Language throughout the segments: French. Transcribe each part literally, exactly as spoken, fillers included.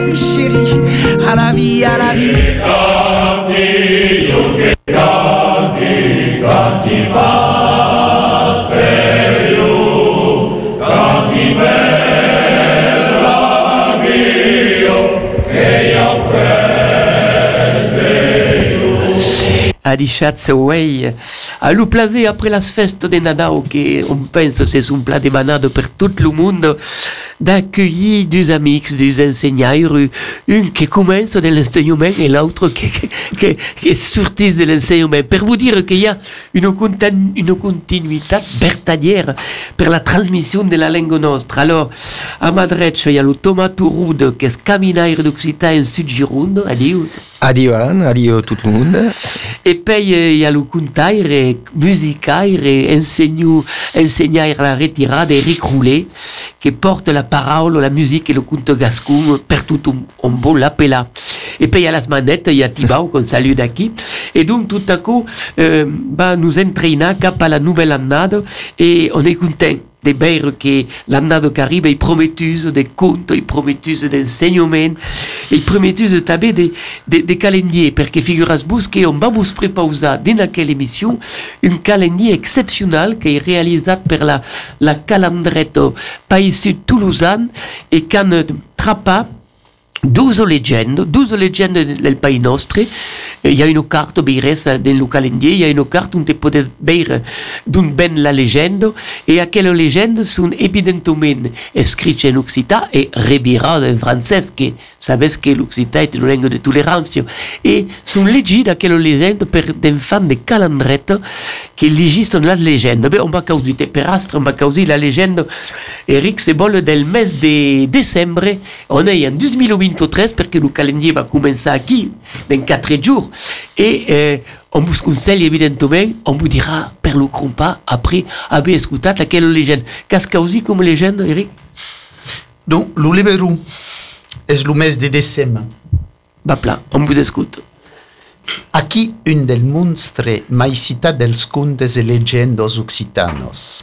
chérie, chérie, à la vie, à la vie. A diciatze uei, a lo plaser après las feste de Nadal, que on pense c'est un plat de manade per tout le monde, d'accueillir deux amics, deux enseignants, un qui commence de l'enseignement et l'autre qui, qui, qui, qui sortit de l'enseignement. Pour vous dire qu'il y a une, continu, une continuité vertadière pour la transmission de la langue nostra. Alors, à ma droite, il y a le Thomas Touroud, qui est caminaire d'Occitan en Sud-Gironde. Adieu. Adieu Alan, adieu tout le monde. Et puis il y a le contaire, musicaire et enseignant, enseignant à la retirade Eric Roulet, qui porte la parole, la musique et le conte gascon per tout un bon l'appela. Et puis il y a la manette, il y a Thibau qu'on salue d'ici. Et donc tout à coup, euh, bah, nous entraînons cap à la nouvelle année et on est content de veure que l'année qui arrive est prometteuse de contes, est prometteuse d'enseignement, est prometteuse també de, de, de calendrier, parce que figurez-vous qu'on va vous préparer dans quelle émission un calendrier exceptionnel qui est réalisé par la, la calendrette Pays Sud Toulousain et qui trappa douze légendes, douze légendes del Pays nostre. Il y a une carte beires dans le calendrier, il y a une carte où tu peux veure d'on ben la légende, et aquelles légendes sont évidemment écrites en occitan et rebirades en français, que savez que l'occitan est une langue de tolérance, et sont légies aquelles légendes per d'enfants de calendrette qui légissent la légende. Ben, on va causer per astre, on va causer la légende Eric Sebol del mes de décembre, on est en deux mille vingt-trois parce que le calendrier va commencer ici dans quatre jours. Et euh, on vous conseille évidemment, on vous dira per le compas après avoir écouté laquelle légende. Qu'est-ce qu'il y a aussi comme légende, Eric? Donc, le Liberou est le mes de décembre. Bah, plat, on vous écoute. Aquí un del monstre mai cita dels contes e legendos occitanos.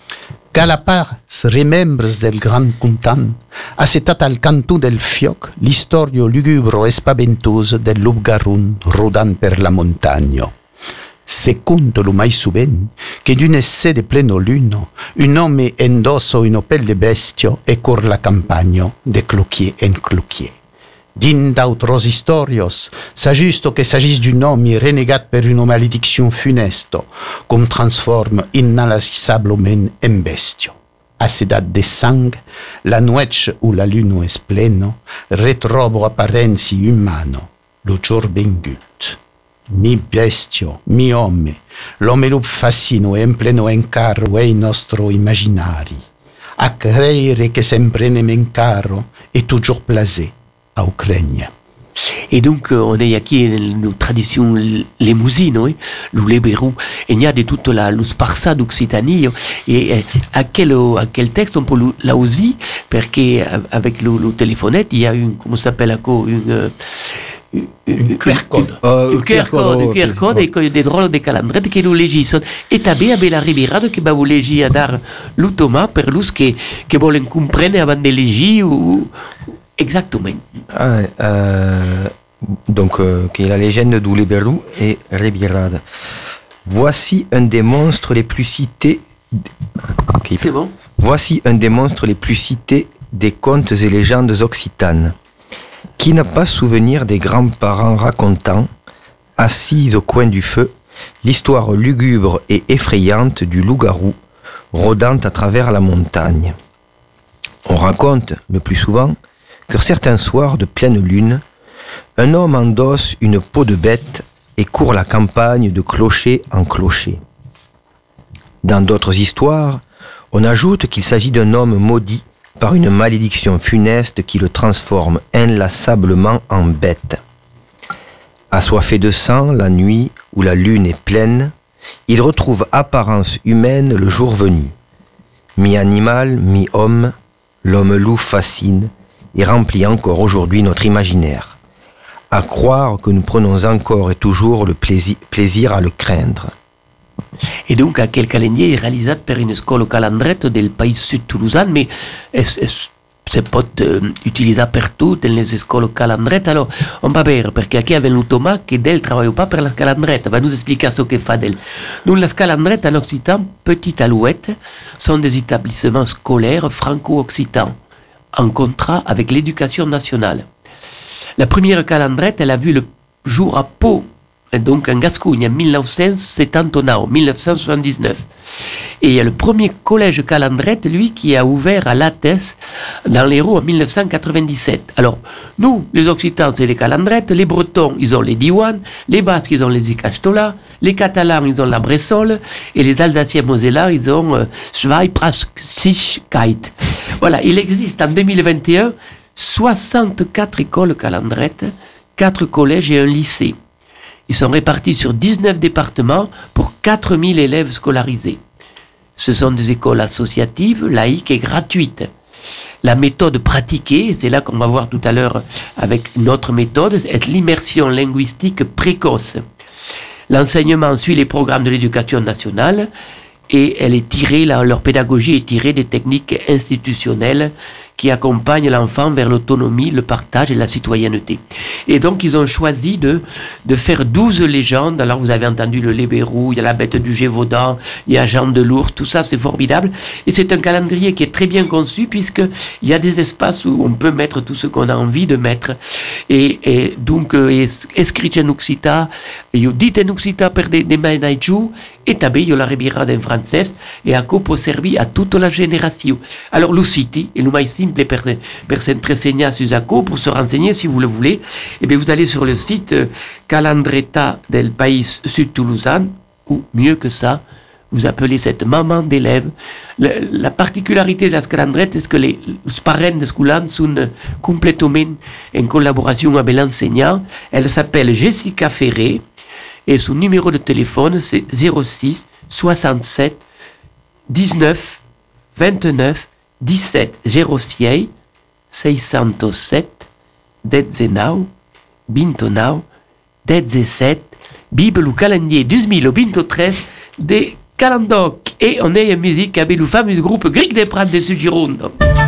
Galapar remembres del gran contant, assetat al canto del fioc l'istorio lugubro e spaventoso del Lubgarun rodant per la montagna. Se conto lo mai sovent che d'un essè de pleno luno, un home endosso una pelle de bestio e cor la campagna de cloquier en cloquier. Din d'autres historios, s'ajusto che s'agisse d'un homme renegat per una malediction funesto, com transforme inalassablement en bestio. A sedat de sang, la nuec u la luno es pleno, retrobo apparenzi umano, lo gior vengut. Mi bestio, mi homme, l'homme lo fascino en pleno encarro ei nostro immaginari, a creire che sempre ne mencaro e toujours plasé à Ukraine. Et donc, on est ici dans nos traditions lémousines, hein, le Libérou, et il y a de toute la, le sparsa d'Occitanie, et à quel, à quel texte on peut là aussi, parce qu'avec le, le téléphonette, il y a une, comment ça s'appelle, une, une, un Q R code. Un Q R code, un Q R code, et des drôles de calendrettes qui nous légissent. Et també avec la ribirade qui va vous légir à dar le Thomas, per lus qui, qui volen comprendre avant de légir ou, exactement. Ah, euh, donc, euh, qui est la légende d'Ouléberlou et Rébirade. Voici un des monstres les plus cités. Okay. C'est bon. Voici un des monstres les plus cités des contes et légendes occitanes. Qui n'a pas souvenir des grands-parents racontant, assis au coin du feu, l'histoire lugubre et effrayante du loup-garou rôdant à travers la montagne. On raconte, le plus souvent, que certains soirs de pleine lune, un homme endosse une peau de bête et court la campagne de clocher en clocher. Dans d'autres histoires, on ajoute qu'il s'agit d'un homme maudit par une malédiction funeste qui le transforme inlassablement en bête. Assoiffé de sang la nuit où la lune est pleine, il retrouve apparence humaine le jour venu. Mi-animal, mi-homme, l'homme-loup fascine et remplit encore aujourd'hui notre imaginaire. À croire que nous prenons encore et toujours le plaisir, plaisir à le craindre. Et donc, aquel calendrier est réalisé par une école calendrette del Pays Sud Toulousain, mais est, est si pot eh, utilizzare per tutte nelle scuole calandrette. Alors, on va vedere, perché qui è venuto Thomas che del travaille pas per la calandrette, va nous expliquer ce che fa del. Nous, la calandrette en occitan, Petite Alouette, sont des établissements scolaires franco-occitans, en contrat avec l'éducation nationale. La première calandrette, elle a vu le jour à Pau, donc en Gascogne, en dix-neuf cent soixante-dix-neuf, dix-neuf cent soixante-dix-neuf. Et il y a le premier collège calandrette, lui, qui a ouvert à Lattes, dans l'Hérault, en dix-neuf cent quatre-vingt-dix-sept. Alors, nous, les Occitans, c'est les calandrettes, les Bretons, ils ont les Diwan, les Basques, ils ont les Icastola, les Catalans, ils ont la Bressole, et les Alsaciens-Mosellans, ils ont euh, Schweiprasksigkeit. Voilà, il existe en deux mille vingt et un soixante-quatre écoles calandrettes, quatre collèges et un lycée. Ils sont répartis sur dix-neuf départements pour quatre mille élèves scolarisés. Ce sont des écoles associatives, laïques et gratuites. La méthode pratiquée, c'est là qu'on va voir tout à l'heure avec notre méthode, est l'immersion linguistique précoce. L'enseignement suit les programmes de l'éducation nationale et elle est tirée, leur pédagogie est tirée des techniques institutionnelles qui accompagnent l'enfant vers l'autonomie, le partage et la citoyenneté. Et donc, ils ont choisi de, de faire douze légendes. Alors, vous avez entendu le Lébérou, il y a la bête du Gévaudan, il y a Jean de l'Ours, tout ça, c'est formidable. Et c'est un calendrier qui est très bien conçu, puisqu'il y a des espaces où on peut mettre tout ce qu'on a envie de mettre. Et, et donc, euh, écrit en occitan, io dit en occitan per de, de menaggiù, et també io la rebirada en francès, et a può servir à toute la génération. Alors, le site, et le mais simple per, per s'entreseigner sur Aco, pour se renseigner si vous le voulez, et bien vous allez sur le site euh, Calandreta del País Sud-Toulousain, ou mieux que ça, vous appelez cette maman d'élèves. La, la particularité de la calandrette est que les, les parents de Scoulan sont complètement en collaboration avec l'enseignant. Elle s'appelle Jessica Ferré, et son numéro de téléphone c'est zéro six soixante-sept dix-neuf vingt-neuf dix-sept zéro six seicentosept diciannove vintanove diciassette Bible ou calendrier deux mille vingt-trois de Calandoc. Et on est en musique avec le fameux groupe Gric des Prats de Sud-Gironde.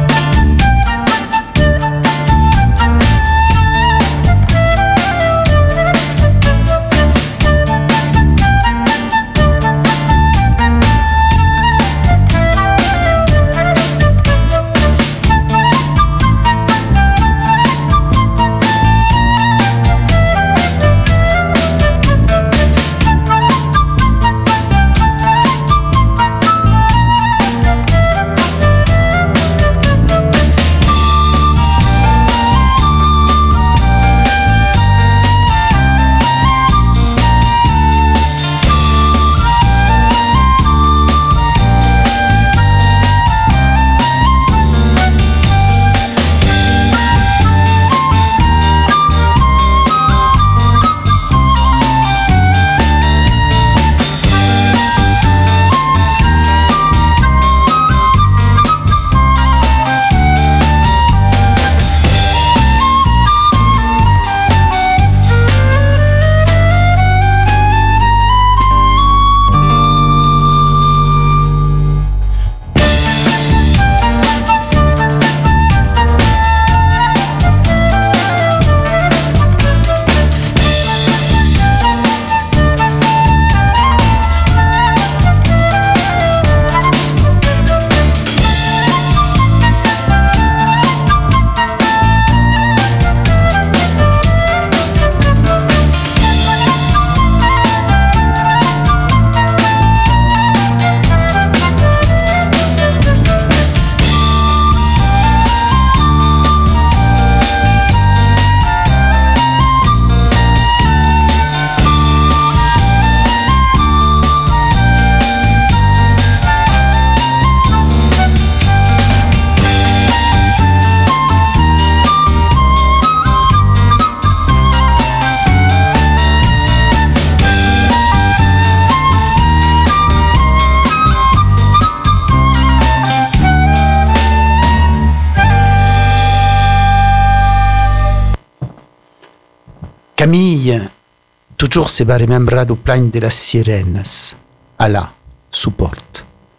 Camille, toujours se va remembrar du plany de las sirenes. Allah, supporte.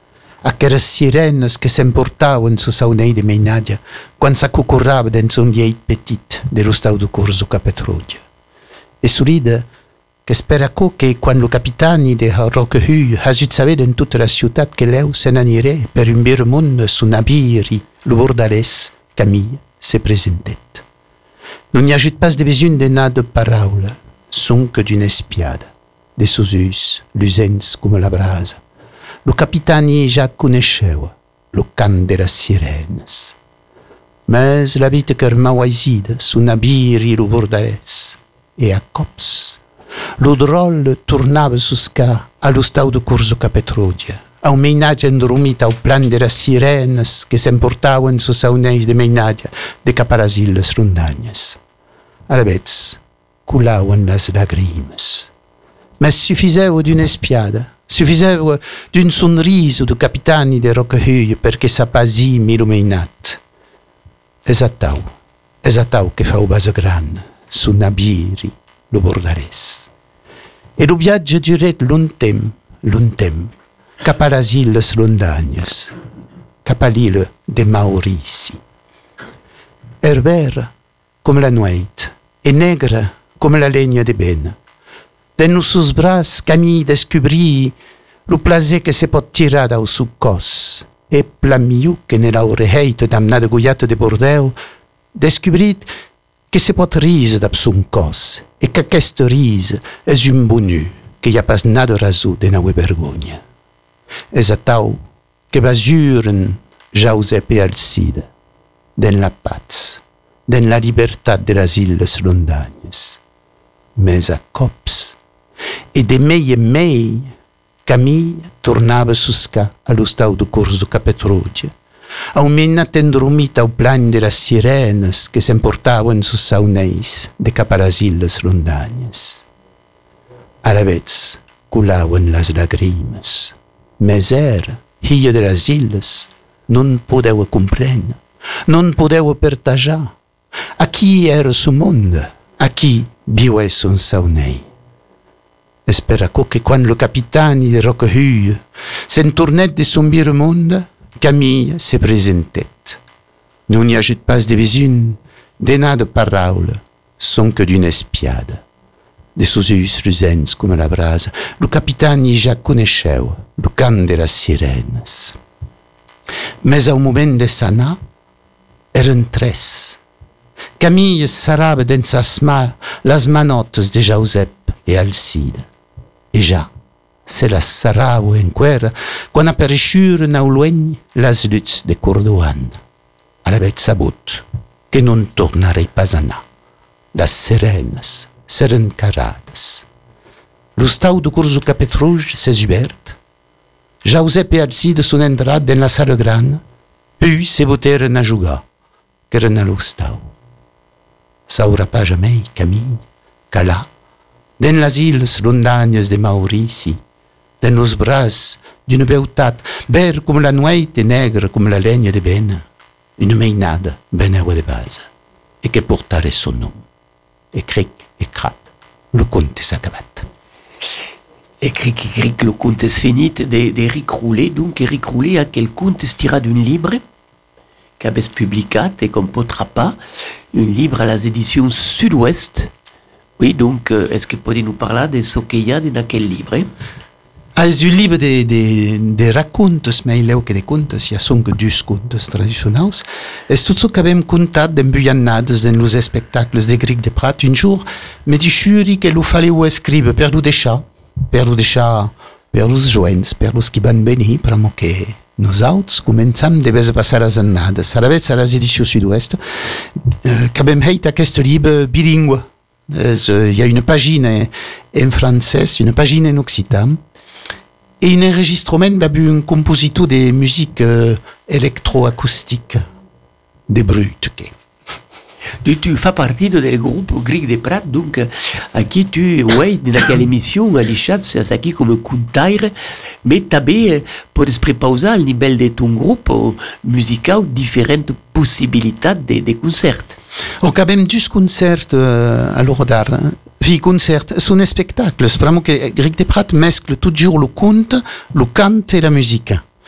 aquelas sirenes que s'emportaven su saunei de meinadia quan s'acucurrava dins un leit petit de l'ostau du corso Capetrodia. E surida che spera co che quan lo capitani de Roquehuy hasut savet in tutta la ciutat che leu se n'anirè per un bir mondo su nabiri, lo bordalès, Camille se presentet. Non n'y ajoute pas de besoin de na de paraula, son que d'une espiada, de sus us, lusens come la brasa. Lo capitani ja conescheva, lo can de las sirenes. Mes la vita che mauaisida su nabiri lo bordalès, e a cops, lo drol tornava susca allo stau de corso Capetrodia, a un meinatge endormit au plan de las sirenes che s'emportaven sus sauneis de meinatge de cap a las illes rondagnes. Alabets, culauen las lagrimes. Mas suffiseu d'une espiada, suffiseu d'un sonriso do capitani de Roquehuy perché s'appasimi illuminat. Esatau, esatau che fa u basa gran, su nabiri, lo bordalès. E lo viaggio duret lontem, lontem, cap a las illes rondagnes, cap a l'île de Maurici. Er vera come la nueit, e negra come la legna de bena. Den nos sus bras Camille descubrí lo plaser que se pot tirar dau su cos, e plamiu que nella oreheito damnada guiato de bordeu, descubrit que se pot ris dab sun cos, e que aquest ris es un bonu, que hi ha pas nada raso de naue vergogna. Es a tau que basuren Josep e Alcide, den la paz, den la libertat de las illes rondagnes. Mes a cops, e de mei e mei, Camille tornava susca allo stau do corso do Capetrodia, a un mennat endormit au plan de las sirenes que s'emportaven sus sauneis de cap a las illes rondagnes. Alabets culauen las lagrimes, mes er, hija de las illes, non podeu comprendre, non podeu partajar. Aquí era su monde, aquí viuè son saunei. Espera co che quan lo capitani de Roquehuy s'entornet de son bir monde, Camille se presentet. Non n'y ajoute pas de besoin de na de paraula, son que d'une espiada. De sus us lusens come la brasa, lo capitani ja conescheu, lo can de las sirenes. Mes au moment de sanar, eren tres. Camille sarava dins as ma las manottes de Josep e Alcide. E ja, se las sarau enquera, quan apareixuren au luegn las luts de Cordoan. Alabet sabut que non tornarei pas anar. Las serenes seren carades. Lo stau do corso Capetroja s'es ubert. Josep e Alcide son entrat den la sala gran, puis se boteren a jugar, qu'eren a lo stau. Saura pas jamais, Camille, ca là, den las illes rondagnes de Maurici, den los bras d'una beutat, ver com la nueit e negra com la legna de bena, una meinada ben aigua de base, e que portare son nom. E cric e crac, lo conte s'ha acabat. Et cric et cric, le conte est fini d'Éric Roulet. Donc, Éric Roulet a quel conte tira d'un livre qu'avait publicat et qu'on ne potera pas, un livre à las éditions Sud-Ouest. Oui, donc, euh, est-ce que vous pouvez nous parler de ce qu'il y a dans quel livre? Ah, és un llibre de, de, de racontes, mais il que de contes, hi ha són que dus contes tradicionals. És tot ce que hem contat d'embullanades en los espectacles de Gric de Prat. Un jour, me dixuri que lo faleu escriure per lo deixar, per lo deixar per los joents, per los qui van venir, però que nosaltres començam de vez a passar les annades. A la vez a les edicions Sud-Oest, eh, que hem fet aquest llibre bilingüe. Es, eh, hi ha una pàgina en francès, una pàgina en occitan, et un enregistrement d'un compositeur de musique euh, électroacoustique de Brut. Tu, tu fais partie du groupe Gric de Prat, donc à qui tu, ouais, dans quelle émission, à l'Ichat, c'est à qui comme contaire, mais tu peux préparer au niveau de ton groupe musical différentes possibilités de, de concerts. Donc, avem deux concerts euh, à l'Orodar. Vi concerts sont des spectacles. Vraiment que Gric de Prat mescle toujours le conte, le cant et la musique.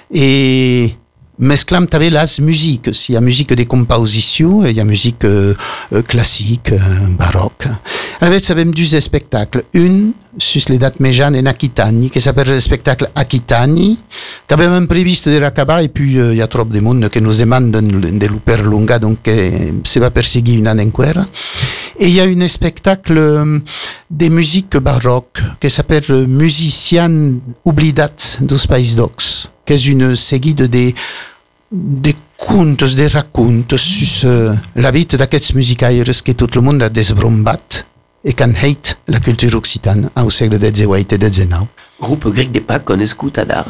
Et mesclam t'avais la musique aussi, il y a musique des compositions, il y a musique euh, euh, classique, euh, baroque. Alors, ça avait deux spectacles. Une, sur les dates méjanes en Aquitanie, qui s'appelle le spectacle Aquitanie, qu'avait prévu de Racaba, et puis il euh, y a trop de monde qui nous demande de, de l'uper lunga, donc euh, c'est va perséguir une année encore. Et il y a un spectacle euh, des musiques baroques, qui s'appelle Musician oublidat dos Pays Docs, qui est une série de des, des contes, des racontes sur euh, la vie d'aquests musicaires que tout le monde a desbrombat et qu'en hate la culture occitane au siècle dix-huit et dix-neuf. Groupe grec de Pâques qu'on écoute à Dar.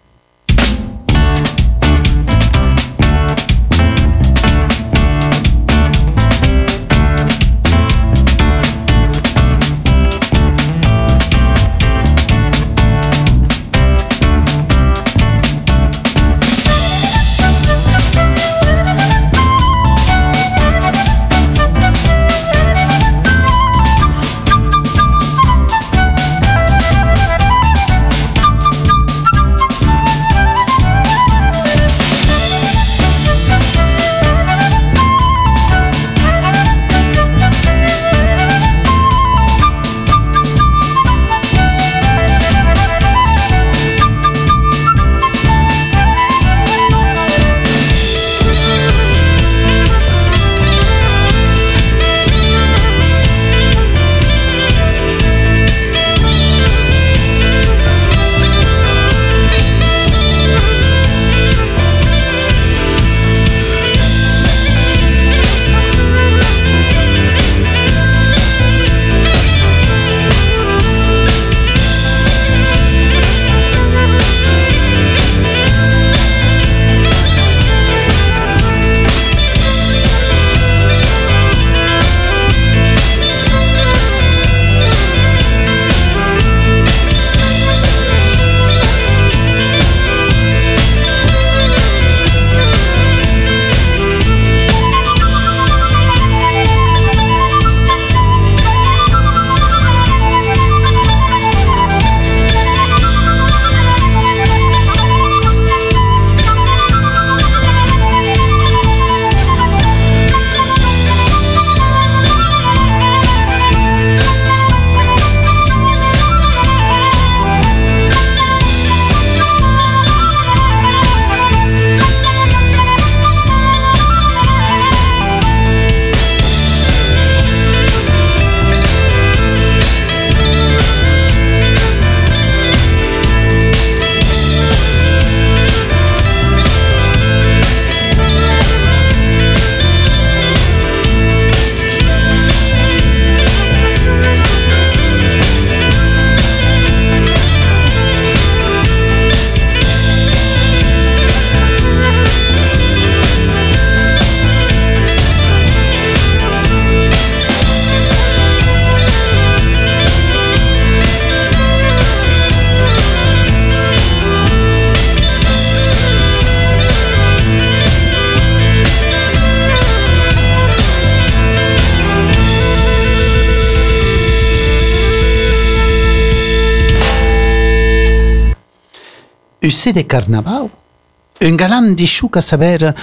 Usse de carnaval, un galant dichu qu'à saber,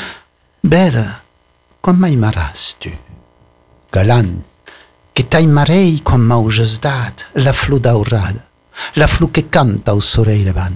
Bera, com m'aimaràs tu? Galant, que t'aimarei quan m'auges dat la flor daurada, la flor que canta au sorell levant.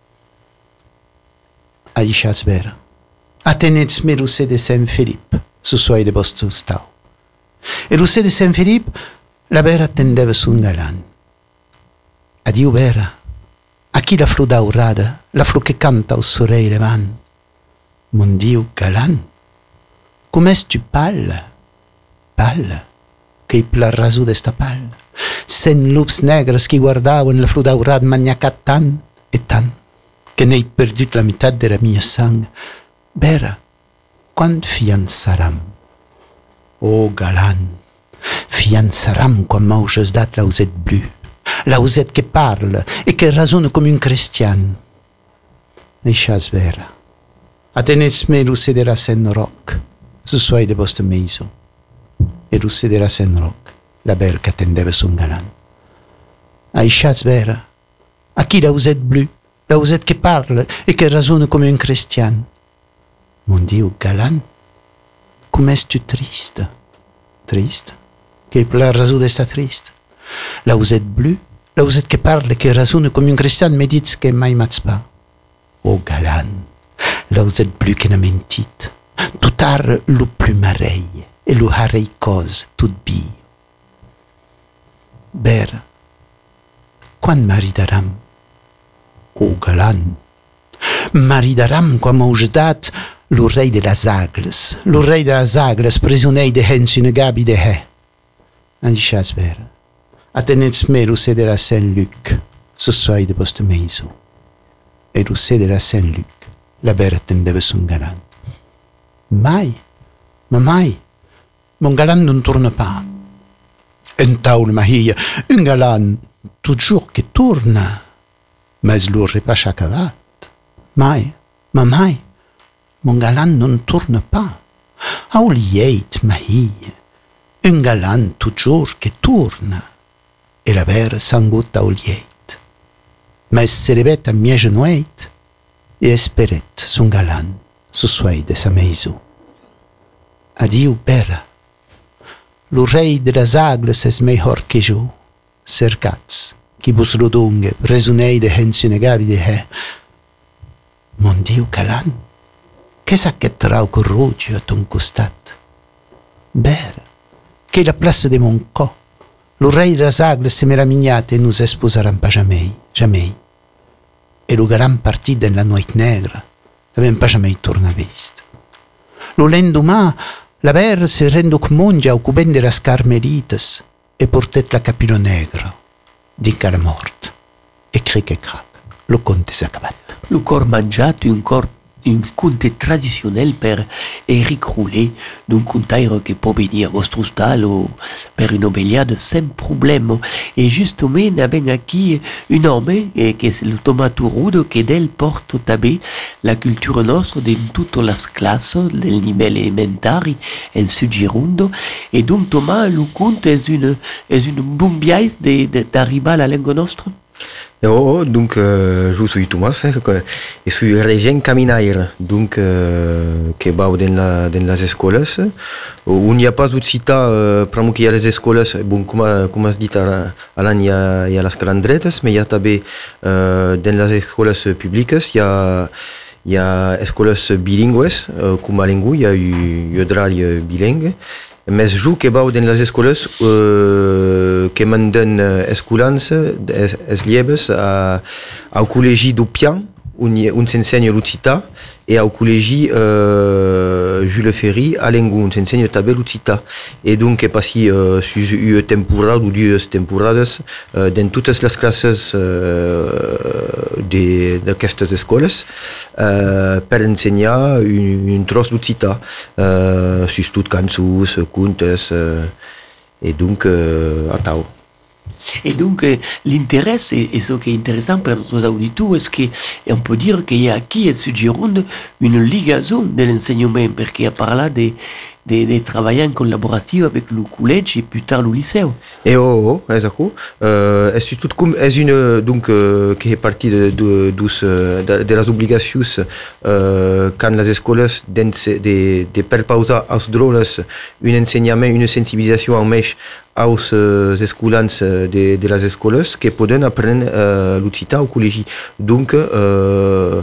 Aixàs vera, atenets me l'usse de Sant Felip, su suoi de vostre stau. E l'usse de Sant Felip, la vera tendeva un galant. Adiu vera, aquí la flor daurada, la flor que canta au sorell levant. Mon Diu galant, com és tu palla, palla, que hi plaràs d'esta palla, cent lups negres que guardaven la flor daurada manyacat tant e tant, que n'he perdut la meitat de la mia sang. Vera, quan fiançaram? Oh, galant, fiançaram quan m'auges dat l'auset blu, l'auset que parla e que rasona com un cristian. Deixàs vera. Atenets-me l'usse de la Saint Roc, su suoi de vostre maison. E l'usse de la Saint Roc, la vera que attendeva son galant. Aixàs vera, aquí l'auset blu, Lauset che parla e che ragiona come un cristiano. Mon Dio, galant, come es tu triste? Triste? Che per la ragione sta triste? Lauset blu, lauset che parla e che ragiona come un cristiano, mi dice che mai m'az pas. Oh galant, lauset blu che n'a mentit. Tout ar lo plus mareille e lo harei cose tout bio. Ber, quan maridaram? Oh galant, maridaram quan m'auge dat lo rei de las agles, lo rei de las agles, prisonei de hens une gabi de he. Andixas ver, atenets me lo se de la Saint-Luc, so soi de vostre meiso. E lo se de la Saint-Luc, la ber attendeva son galant. Mai, ma mai, mon galant non tourne pas. Un taule mahia, un galant, toujours che tourna, mais l'aurait pas chacavat. Mai, ma mai, mon galant non tourne pas. Aulieit mahia, un galant toujours che tourna, e la vera sangut aulieit. Mais se levet a mie genoeit, e esperet son galant, su suoi de sa meiso. Adieu, bera. Lo rei de las agles es mejor que yo. Cercats, qui vos lo dongue, resonei de hens negavi de he. Mon Dio, galant, che sa che trau corrugio a ton costat? Bera, che la place de mon co. Lo rei de las agles se meravignate e nous esposaran pas jamais, jamais. E lo galant partit den la noit negra, l'avem pas jamais torna vist. Lo lendumà, la ver se renduc mondia au cuben de las carmelites e portet la capillo negro, dica la mort, e cric e crac, lo conte s'acabat. Le corps mangiato, un corps un conte traditionnel per Éric Roulet, d'un contaire che può venire a vostro stallo per un'obbeliade sans problème. E justement, abbiamo qui un homme, eh, che è il Tomato Rudo, che del porta tabè la cultura nostra in tutte le classi del livello elementare in Sud Girondo. E donc Thomas, il conte è un, è un bon biais d'arrivare alla lingua nostra? Oh, donc euh, je suis Thomas, hein, et suis régent caminaire, donc euh, que bau dans la dans les écoles. On n'y a pas d'autre cita, euh, pramo qu'il y a les écoles, bon comme comme se dit à à l'an il y a il y a las calandretes, mais il y a tabé euh, dans les écoles publiques, il y a il y a écoles bilingues, euh, comme à Lingu, il y a eu eu bilingue. Mais je que bau dans les écoles euh, que manden escolans es, es lieves a au col·legi d'Opian on, on s'enseigne l'Occità et au col·legi euh, Jules Ferry à Lingu on s'enseigne també l'Occità et donc est passé euh, sur une temporada ou deux temporades euh, dans toutes les classes euh, de d'aquestes escoles euh, per enseigner un, un tros d'Occità euh, sur toutes cançons, contes euh, et donc euh, à tau. Et donc, euh, l'intérêt, et, et ce qui est intéressant pour nos auditeurs, c'est qu'on peut dire qu'il y a ici, à Sud Gironde, une liaison de l'enseignement, parce qu'il y a parlé de, de, de travailler en collaboration avec le collège et plus tard le lycée. Et oh, oh, exactement. Euh, c'est tout comme, est une, donc, euh, qui est partie de, de, de, de, de las obligations, euh, quand les écoles, de, de, de perpausa als droles, un enseignement, une sensibilisation en mèche, aux uh, escolans de, de les escoles que poden apprendre uh, l'Occità au col·legi. Donc, uh,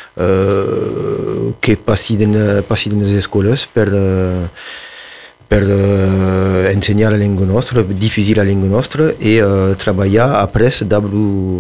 uh, que passi dans, passi dans les escoles per, uh, per uh, ensenyar la llengua nostra, diffuser la llengua nostra et uh, treballar après amb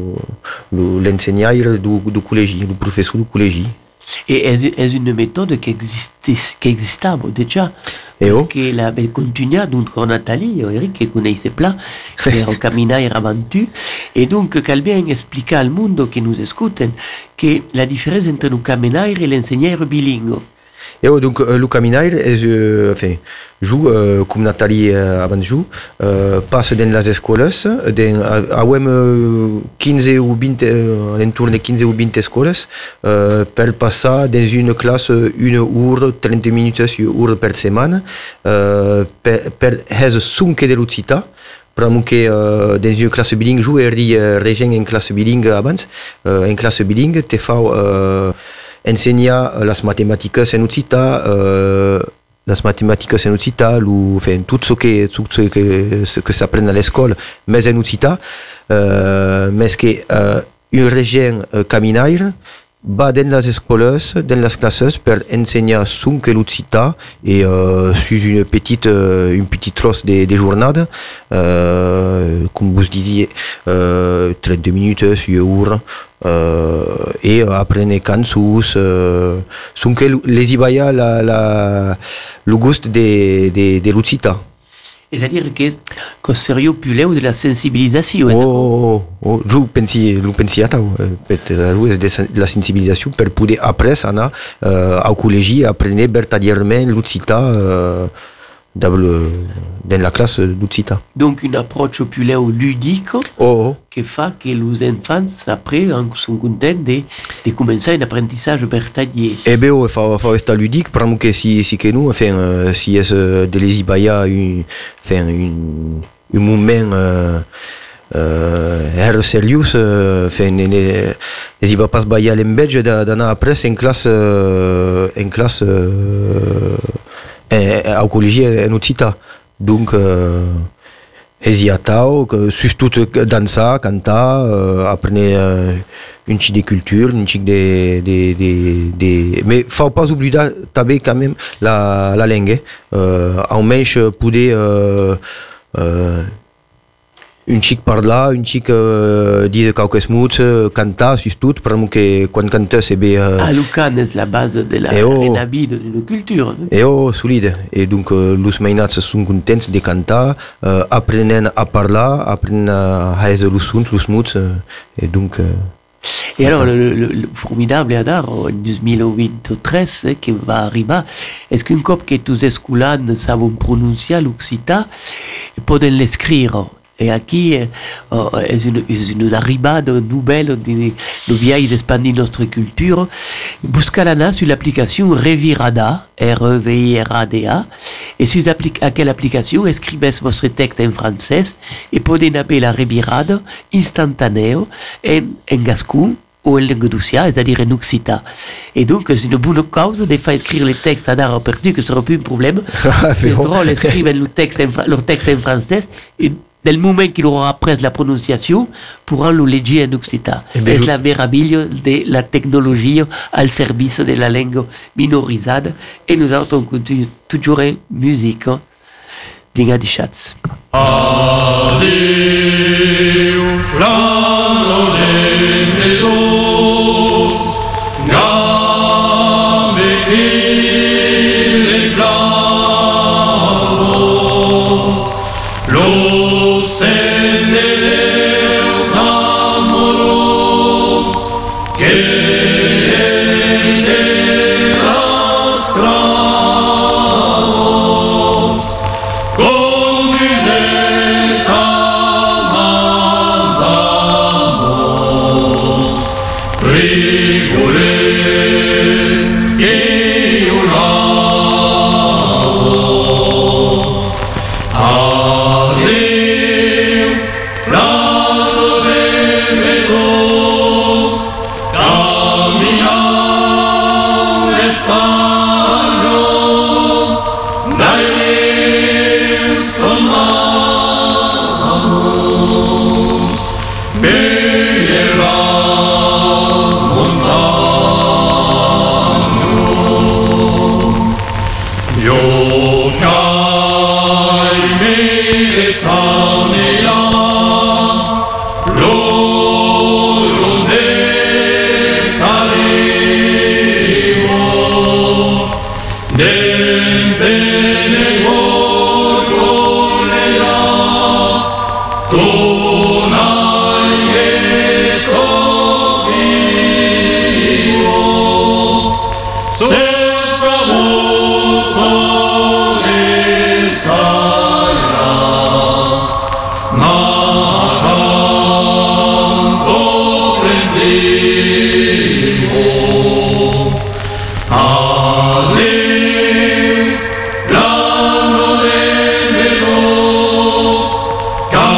l'ensenyaire du, du col·legi, le professeur du col·legi. Et est une méthode qui existait, qui existait déjà. Et oh. Che la continua, donc Nathalie, Eric, qui connaissait plein, qui era caminare avanti, et donc qu'elle bien expliquer al mondo qui nous écoute que la différence entre le caminaire et l'enseignant bilingue. Et oh, donc le caminaire est, euh, enfin, joue euh, comme Nathalie euh, avant joue, euh, passe dans les écoles, à même quinze ou vingt, euh, l'entour de quinze ou vingt écoles, euh, per passer dans une classe une heure, trente minutes, une heure per semaine, euh, per, per hes sunque de l'Occità, Prenons que euh, dans une classe bilingue, je vais dire euh, régent en classe bilingue avant. Euh, en classe bilingue, tu fais euh, enseigner les mathématiques en occità, euh, les mathématiques en occità, ou enfin tout ce que tout ce que ce que s'apprend à l'école, mais en occità, euh, mais que euh, un régent euh, caminaire va dans les écoles, dans les classes pour enseigner son que l'occità et euh, sur une petite euh, une petite trosse de, de journée, euh, comme vous disiez, euh, trente minutes sur une heure. Euh, et apprendre cançons, euh, son que les y vaya la, la, le goût de, de, de l'occità. C'est-à-dire que que sérieux puleu de la sensibilisation. Oh, oh, oh, je pensais, je pensais à ça, de la sensibilisation pour pouvoir après ça, euh, au collège, apprendre vertadirement l'occità euh, dans, le, dans la classe d'occità. Donc une approche puleu ludique oh, oh. qui fait que les enfants après sont contents de, de commencer un apprentissage vertadier. Eh bien, il faut, faut rester ludique, parce que si, si que nous, enfin, euh, si est de les ibaya un, enfin, un, un moment euh, euh, sérieux, euh, enfin, ne, les iba pas baya l'embedge d'aller après en classe, euh, en classe euh, au collège en occità. Donc, euh, hésitao, surtout danser, canter, euh, apprendre euh, une petite de culture, une petite de, de, de, de... Mais il ne faut pas oublier taber quand même la, la langue. Euh, au moins, pouvoir euh, euh, une chic par là, une chic euh, dire quelques mots, canter, surtout, parce que quand canter, c'est bien... Euh, ah, Lucan est la base de la oh, de la culture. Et oh, solide. Et donc, euh, les mainats sont contents de canter, euh, apprennent à parler, apprennent à aider les sons, les mots, euh, et donc... Euh, et alors, le, le, le formidable Adar, en deux mille vingt-trois, eh, qui va arriver, est-ce qu'une cop que tous les scolans savent prononcer l'occitan, peuvent l'écrire? Et ici, euh, est une, est une arrivée nouvelle de, de vieille d'expandir notre culture. Buscalana sur l'application Revirada, R E V I R A D A, et sur à quelle application écrivez votre texte en français et pouvez appeler la Revirada instantanéo en, en gascon ou en languedocien, c'est-à-dire en occitan. Et donc, c'est une bonne cause de faire écrire les textes à d'art perdu, que ce sera plus un problème. Les drôles écrivent le texte en, leur texte en français, et dès le moment qu'il aura appris la prononciation, pourra le lire en occitan. Eh C'est la meraville de la technologie au service de la langue minorisée. Et nous allons continuer toujours en musique. Dinga di Schatz. Adieu, l'anno de medos, game il clavos, los senderos amoros, que de las cravos, con mis estamas amos, rigore que un adieu, plano de medos, caminando español, daí son más amos, ver las montañas. Yo caime desanea, loro de caleo, dente nego colera, tonai eto vivo, se stravuto desara, naranto prendivo, adieu, plano de medos,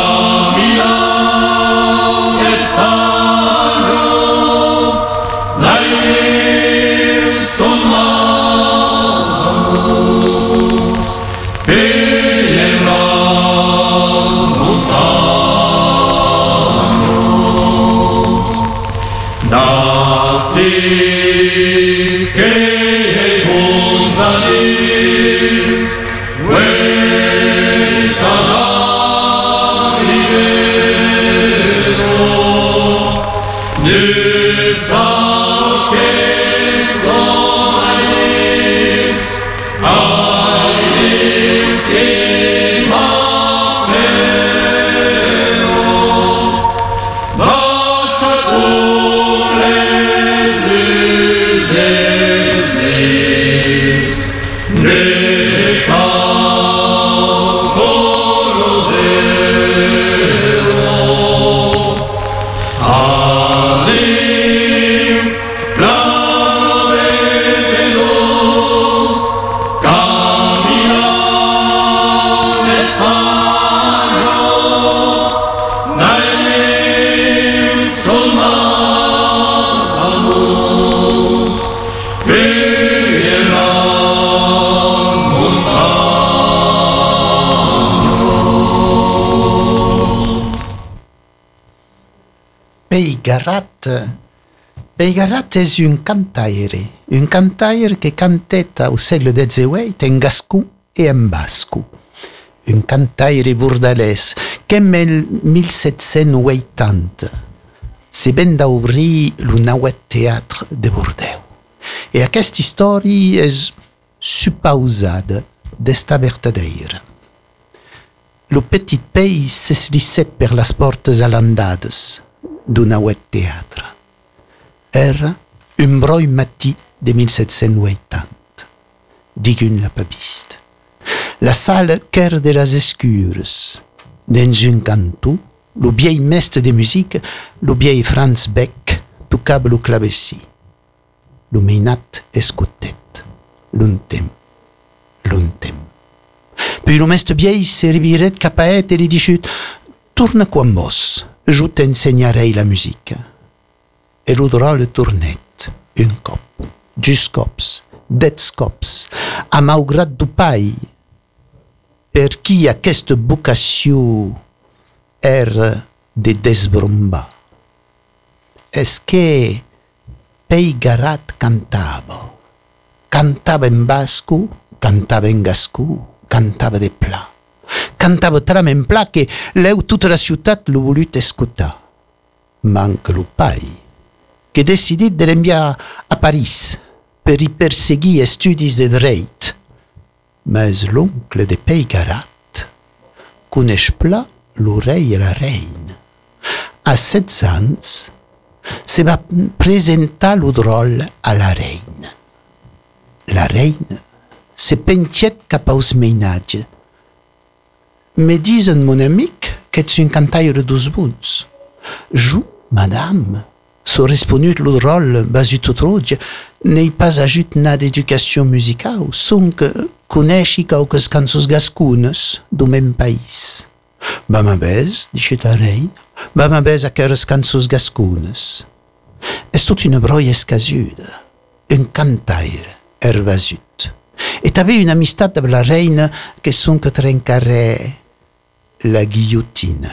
Peigarat. Peigarat est un cantaire, un cantaire che canteta au segle diciotto en gascon et en basco. Un cantaire bordalès che nel millesettecentotanta se ben da obrir lo nauet teatre de Bordeaux. E aquesta història és supposada d'esta verdadeira. Lo petit pays s'eslissait per las portes alandades do nauet teatre. Era un broi matí de millesettecentotanta. Digun la pas vist. La salle qu'ère de las escures. Dans un canto, lo vieil mestre de musique, lo vieil Franz Beck, tocava lo claveci. Lo meinat escotet. L'untem. L'untem. Puis lo mestre vieil se reviret cap a et e li dichut: «Torna quan vos, jo t'ensenyarei la musica». E lo drôle tornet, un cop, dus cops, dez cops, a malgrat do pai, per qui aquesta vocació era de desbrombar. És que Peigarat cantava. Cantava en basco, cantava en gascú, cantava de pla. Cantava talment pla que l'eu tota la ciutat lo volut escoltar. Manca lo pai, que decidit de l'enviar a París per y perseguir estudis de dret. Mais l'oncle de Peigarat coneix pla lo rei e la reina. A setze anys se va presentar lo drôle a la reina. La reina se penchèt cap aus meinatge. Me disen mon amic qu'ets un cantaire dos bons. Jo, madame, so responut lo drôle basut otrodge, n'ei pas ajut na d'educació musicau, sonc coneixi quauques cançons gascunes do mem país. Va m'abès, dichet la reina, va m'abès aqueres cançons gascunes. És tot una broia escasuda, un cantaire herbasut. Et avait une amistat amb la reina que sonc trencarè la guillotina.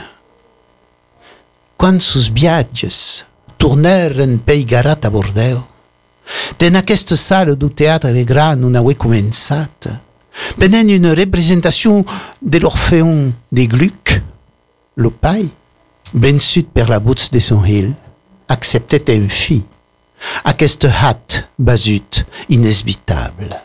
Quan sus viatges tornèren Peigarat a Bordeaux, den aquesta sala do teatre gran on aué començat, venen una representació de l'Orphéon de Gluck, lo pai, vençut per la boutz de son hill, acceptet en fi aquesta hat basut inesbitable.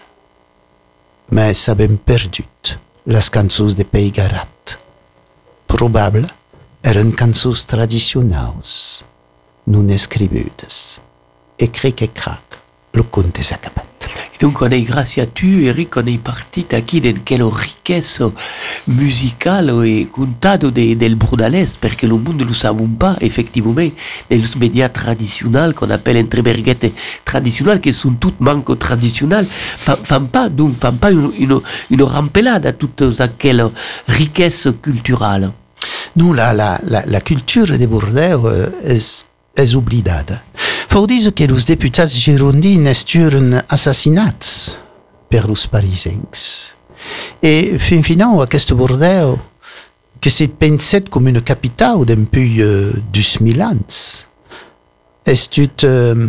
Mais avem perdut las cançons de Peigarat. Probable eren cançons tradicionals, non escribudes. E cric e crac, lo conte és acabat. Donc on est grâce à tu, Eric, on est parti aquí de quelle richesse musicale et contado de, del Bordalès, parce que le monde ne le savons pas, effectivement, des médias traditionnels qu'on appelle entreberguettes traditionnels, qui sont toutes manques traditionnels, font pas, donc, font pas une, une, une rampellade à toute aquelle richesse culturelle. Non, la, la, la, la culture de Bordeaux és, és oblidada. Fou dir que els deputats girondins esturen assassinats per els parisencs. E fin final, aquest Bordeaux, que s'est pensat com una capital dempuis uh, dus mil anys, és tot uh,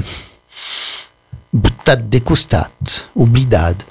botat de costat, oblidat.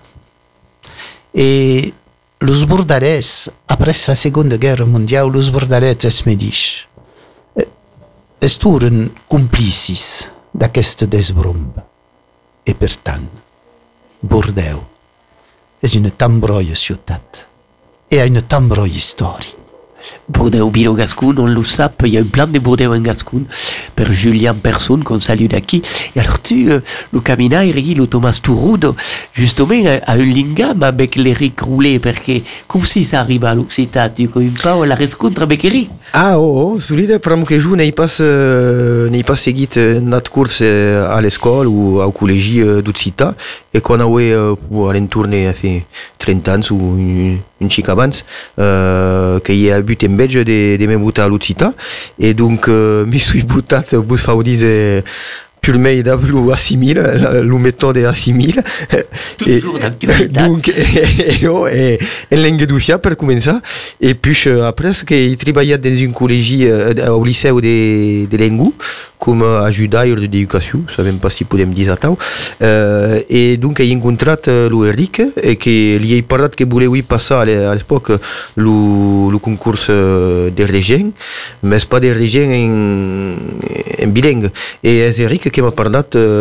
E los bordalès, après la Segunda Guerra Mundial, los bordalès es medix. Esturen complicis d'aquesta desbromba. E per tant, Bordeaux és una tan broia ciutat e ha una tan broia història. Bordeaux, Bilo Gascon, on le sait, il y a un plan de Bordeaux en Gascon, par Julien Persson, qu'on salue d'ici. Et alors tu, euh, le caminaire, le Thomas Touroud, justement, a un lingam avec l'Eric Roulet, parce que, comme si ça arrive à l'Occitan, tu connais pas, on la rencontre avec Eric. Ah, oh, oh, solide, però que jo n'he pas, uh, n'he pas seguit uh, nat curs uh, a l'escola o au col·legi uh, d'Occità, e quan aué uh, a l'entorn a fer trenta anys o un, un xic abans, uh, que hi ha hagut en veig de, de me votar a l'Occità, e donc uh, m'hi suis votat, vos fau dir, purmei da lu assimila, lu méthode assimila. Toujours d'actualité. Donc, et, et, et l'Engueducia per començar. Et puis après, que travaillait dans une collège au lycée de, de Lengou, comme ajudaire d'éducation, je ne sais pas si podem dir ça. Euh, et donc, j'ai rencontré l'Eric, et que lui ai parlé que voulait passer à l'époque le, le concours de région, mais pas de région en, en bilingue. Et c'est Eric qui m'a parlé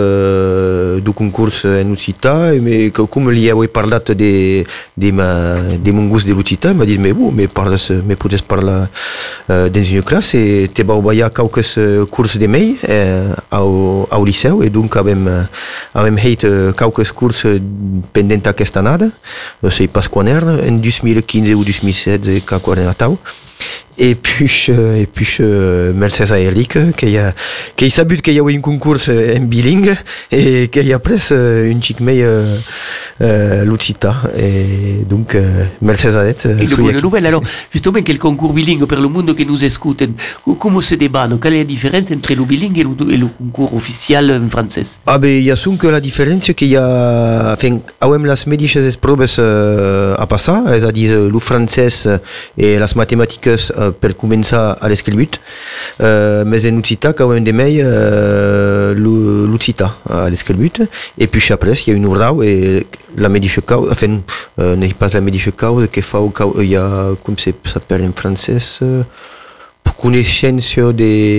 euh, du concours en Occità, mais comme lui avait parlé de, de, ma, de mon goût de l'Occità, il m'a dit, mais bon, mais, parles, mais peux parler euh, dans une classe, et tu vas envoyer quelques cours de mail eh, au, au liceu, et donc avem, avem fait quelques cours pendant aquesta annada, no sé pas quan era, en dos mil quinze ou dos mil setze, que quan era tau. Et puis, et puis merci à Eric, qui a, qui a sabu qu'il y avait un concours en bilingue et qui a pris une chic meilleure euh, l'Occità. Et donc, merci à elle. Et de bonnes nouvelles. Alors, justement, quel concours bilingue pour le monde qui nous écoute, comment se débat? Quelle est la différence entre le bilingue et le, et le concours officiel en français? Ah ben, il y a que la différence qu'il y a, enfin, avem las medices proves uh, a passar, c'est-à-dire le français et les mathématiques uh, per començar a l'escribut, uh, mais en Occità avem de mai uh, l'Occità a l'escribut, et puis après il y a une orau et la medice cause, enfin, uh, n'est pas la medice cause que fa, il y a, comme ça s'appelle en français, uh, connaissance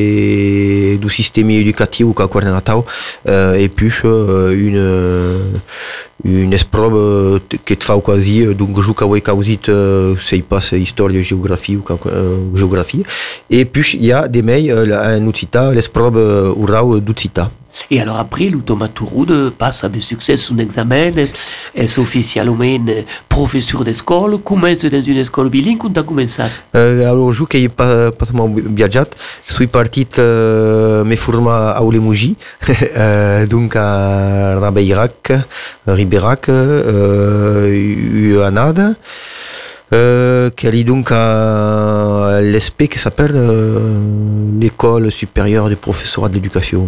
de, du système éducatif qu'a coordinateur euh, et puis euh, une une épreuve qui te fait quasi donc je joue avec quasi c'est pas histoire géographie ou euh, géographie et puis il y a des mails en Occità l'épreuve orale d'Occità. Et alors après, l'automaturud passe avec succès son examen, est officiellement professeur d'école. Comment est-ce dans une école bilingue quand tu as commencé? euh, Alors, je n'ai pas, pas tellement viagé. Je suis parti euh, me former à Oulemouji, euh, donc à Rabeirac, Ribérac, euh, à Nada. Euh, qui est donc à l'E S P qui s'appelle euh, l'école supérieure des professeurs de l'éducation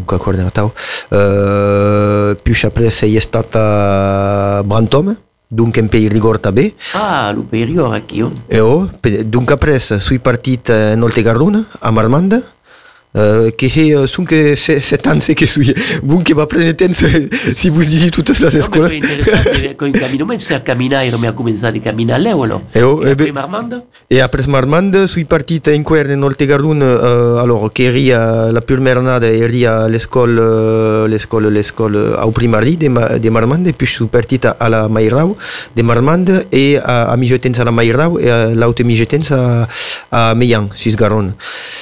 euh, puis après c'est stata a Brantôme donc un pays rigor també. Ah, le pays rigor aquí. Et oh, donc après je suis parti en Oltegarruna à Marmande. Uh, que uh, sunt que set ans que suis bon que va prendre temps si vous dites toutes les écoles. C'est intéressant quand camino mais c'est à caminar mais a commencé à caminar là ou alors. Et, oh, et après Marmande. Et après Marmande, suis parti en quer en Oltegarrun uh, alors que era la première année era l'école uh, l'école l'école au primari de, de Marmande puis je suis parti à la Mairau de Marmande et à, à Migetens à la Mairau et à l'autre Migetens à, à Meillan, Suisse-Garonne.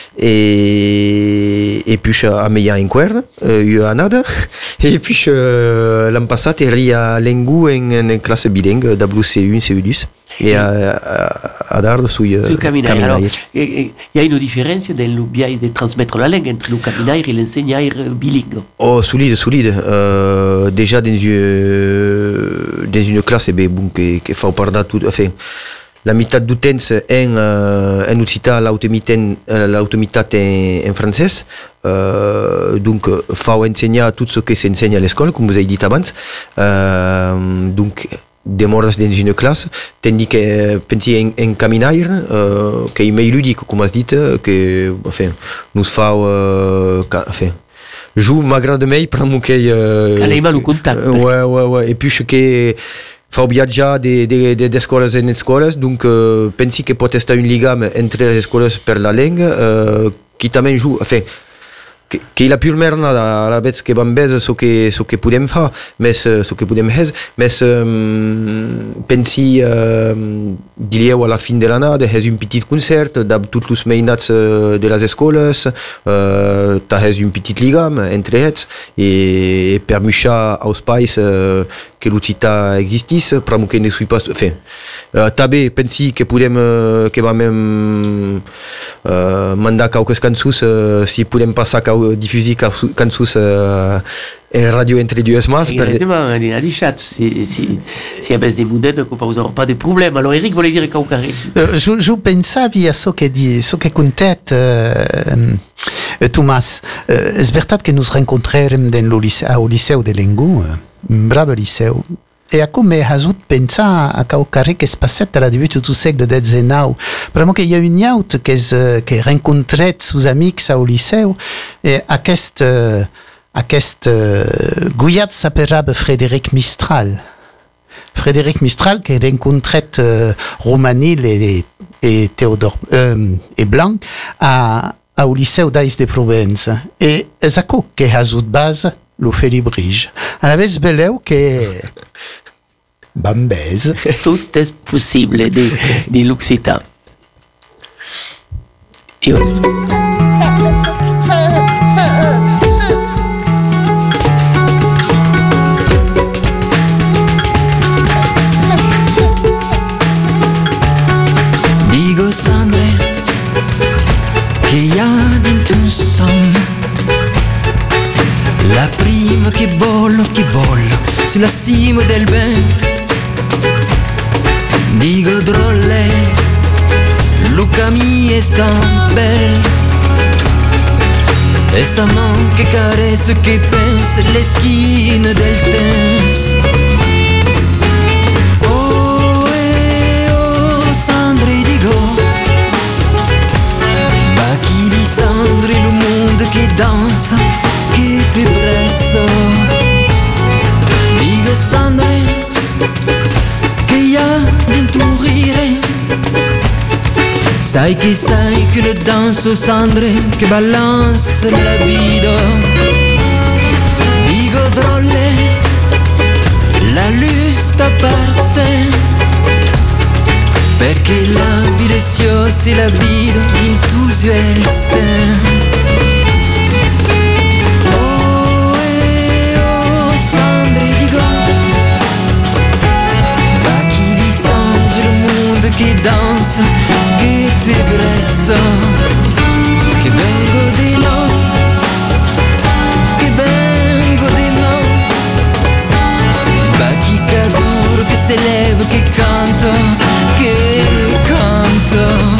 Et, et puis à Meillan en quer, euh, a nada. Et puis euh, l'an passat era a Lengou en, en classe bilingue, W C un, C U deux. Et à, à, à Dardo sui euh, caminaire. Alors, il y a une différence dans le biais de transmettre la langue entre le caminaire et l'enseignant bilingue. Oh, solide, solide. Euh, déjà dans une, dans une classe, eh bien, bon, qui, qui fait parler tout, enfin, la mitad du temps en, uh, en Occità, l'automitat en, en français. Euh, donc, il faut enseigner tout ce qui s'enseigne à l'école, comme vous avez dit avant. Euh, donc, demores dans une classe, tandis que pensi en, en caminaire, euh, qui est plus ludique, comme vous dit, que, enfin, nous faisons, euh, enfin, je m'agrade mieux pour moi que... Euh, Allez, mal au contact. Euh, ouais, ouais, ouais. Et puis, je que... Fa viatjar de, de, de, d'escoles en escoles, donc euh, pensi que pot estar un lligam entre les escoles per la langue, euh, qui també joue, enfin, que, que la première année, a la vez que vam veure ce que, ce que podem fer, mais ce que podem fer, mais um, pensi, uh, diríeu a la fin de l'année, és un petit concert de tots els mainats de les escoles, uh, és un petit lligam entre ells, i per mostrar als pais uh, que l'Occità existisse, però que ne suis pas, enfin, uh, també pensi que podem, uh, que vam uh, mandar quelques cançons, uh, si podem passar diffuser cançons uh, en radio entre deux mois. Exactement, on a dit chat. Si, si, si y a des moudets, vous n'aurez pas de problème. Alors, Eric voulait dire quelque chose. Je, je pensais à ce que dit, ce que contait, euh, Eh, Thomas, eh, és veritat que nos rencontrèrem au liceu, au liceu de Lengou, un brave liceu, e acum m'he hasut pensar a cau carrer que es passat a la debut du segle dezenau. Però que hi ha un iaut que, és, que rencontret sus amics au liceu, e aquest, uh, aquest uh, guiat s'aperrava Frédéric Mistral. Frédéric Mistral que rencontret uh, Romanil e, e Théodore uh, e Blanc a, au liceu d'Ais de Provença. E és acò que hasut base lo Félibrige. A la vez veleu que... Bambès. Tout est possible de, de l'occitan. Et on... Digo Sandre che hi ha dentro un son, la prima che bollo, che bollo sulla cima del vento. Digo drolle, Luca mia è tan bella, e sta man che carezza che pensa le schine del tens. Oh, eh, oh, Sandri digo, bachi di Sandri, lo mondo che danza, che ti presso. Digo Sandri, che hi ha dentro un rire, sai che sai che le danzo Sandre che balance la vita. Digo drolle, la luce parte, perché la vita si la vita in tu suelste. Che danza, che ti prezzo, che vengo di là, che vengo di là, bachi caduro che se leva, che canto, che canto.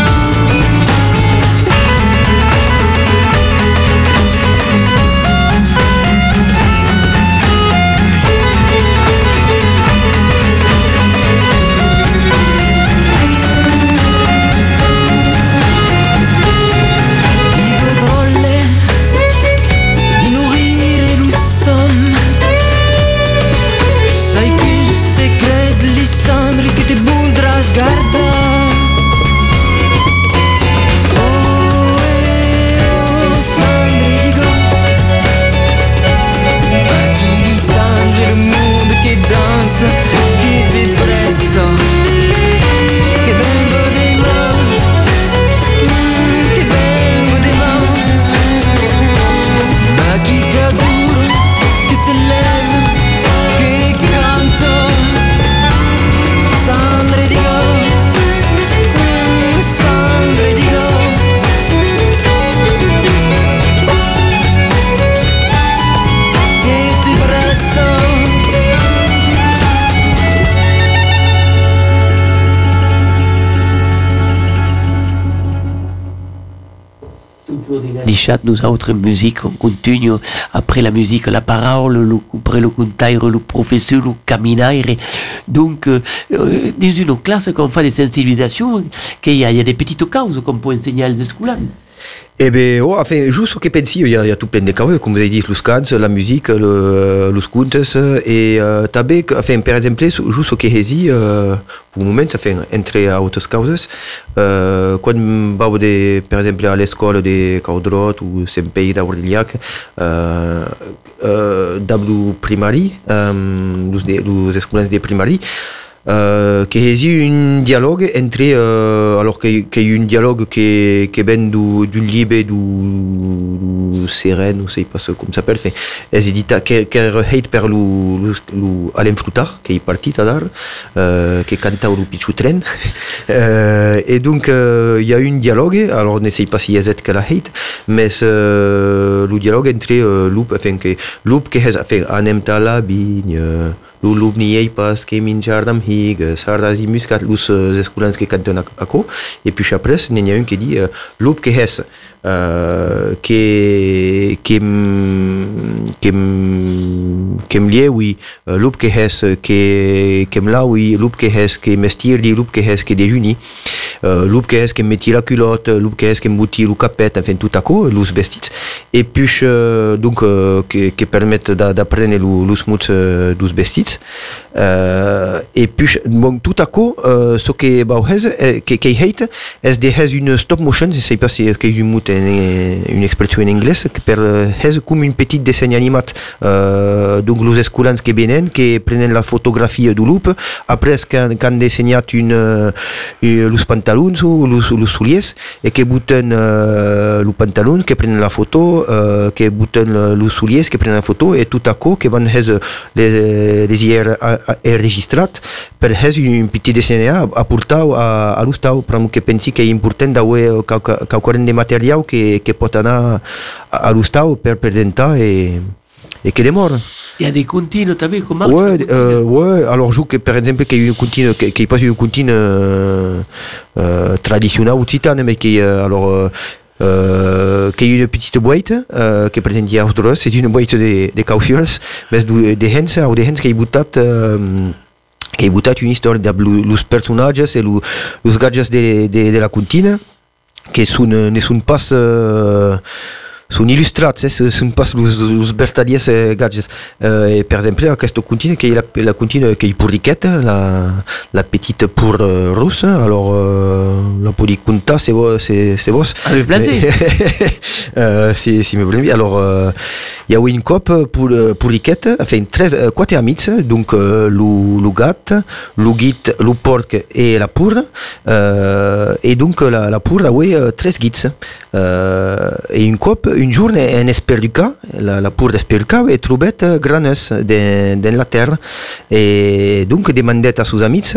Deixat nosaltres musique, on continue après la musique, la parole, le, après le contaire, le professeur, le caminaire. Donc, euh, dans une classe qu'on fait des sensibilisations, qu'il y a, il y a des petites causes qu'on peut enseigner aux scolaires. Eh bien, oh, enfin, juste ce que pensi, il y a, il y a tout plein de causes, comme vous avez dit, les cants, la musique, le, les contes, et euh, també, enfin, par exemple, juste ce que j'ai dit, euh, pour le moment, enfin, entre autres causes, euh, quand vau de, par exemple, à l'école de Caudrot ou Saint-Pei d'Aureliac, euh, euh, dans le primari, euh, les, les écoles de primari, Euh, que y ait un dialogue entre euh, alors qu'il y ait un dialogue qui qui vient du du livre du, du Seren, ou sais pas comment ça s'appelle, fait es édita que que rehait per lu lu Alain Frutar qui est parti tard, euh, qui canta au Pichutren, euh, et donc il euh, y a un dialogue, alors ne sais pas si c'est que la hate, mais euh, le dialogue entre euh, Loup, enfin que Loup qui est enfin anem tala bigne lu lup ni ei pas che minjar d'am hig, sardas i muscat, lus uh, esculans che canton aco, et puis après, il y a un qui dit uh, lup que hes, uh, que que que que mlie oui, uh, lup que hes, que que mla oui, lup que hes, que mestir di lup que hes, que dejuni, uh, lup que hes, que metti la culotte, lup que hes, que mbuti lu capet, enfin tout aco, lus bestits, et puis uh, donc uh, que que permettent d'apprendre lu lus muts uh, dus bestits. Uh, et puis bon tout à coup uh, ce que bauhez que que hate est de has une stop motion, je sais pas si que une mot une expression en anglais que per has comme une petite dessin animat uh, donc les escolans qui viennent qui prennent la photographie du loup après quand quand dessignat une uh, les pantalons ou les les souliers et qui bouton uh, le pantalon qui prennent la photo uh, qui bouton les souliers qui prennent la photo et tout à coup qui van has les les hier enregistrat per hes un petit dessin a portar a a l'ustau per que pensi que è important d'aue qualcosa de material que que pot anar a l'ustau per presentar et et que demore. Il y a des contines, t'as vu comment? Ouais, euh, ouais. Alors, je que par exemple qu'il y a une contine, qu'il n'y a pas une contine euh, euh, traditionnelle occitane, mais qui euh, alors euh, Euh, qu'il y a une petite boîte euh, qui présente à Austros, c'est une boîte de, de cautures, mais de, de hens ou de hens qui a boutat euh, qui a boutat une histoire de los personnages et los gadgets de, de, de la contine qui sont, ne sont pas euh, sont illustrats, ce ne sont pas les vertadiers gadgets. Euh, et par exemple, à cette contine, qui est la, la contine qui est pour riquette, la, la petite pour euh, russe, alors euh, la pour conta, c'est vos, c'est c'est vos. Avec plaisir. euh, si si me voulez bien. Alors, il euh, y a une coupe pour pour riquette, enfin treize, euh, quatre amis, donc euh, le le gat, le guit, le porc et la pour, euh, et donc la la pour a oui treize guides, euh, et une coupe. Un jour, un esperluca, la, la pour d'esperluca, est trouvée graneuse dans, dans la terre. Et donc, demandait à ses amis